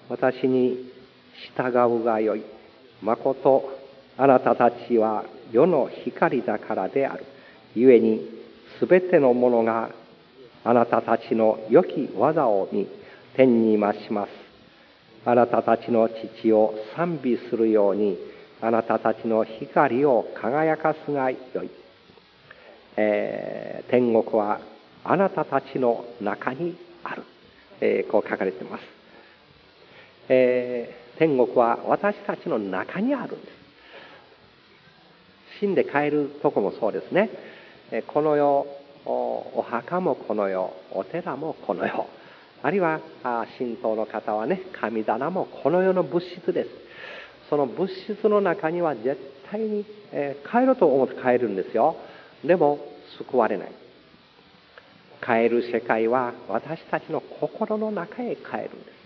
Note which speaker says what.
Speaker 1: 私に従うがよい。まことあなたたちは世の光だからである。ゆえにすべてのものがあなたたちの良き技を見、天に増します。あなたたちの父を賛美するように、あなたたちの光を輝かすがよい。天国はあなたたちの中にある。こう書かれています。天国は私たちの中にあるんです。死んで帰るとこもそうですね。この世、お墓もこの世、お寺もこの世、あるいは神道の方はね、神棚もこの世の物質です。その物質の中には絶対に、帰ろうと思って帰るんですよ。でも救われない。帰る世界は私たちの心の中へ帰るんです。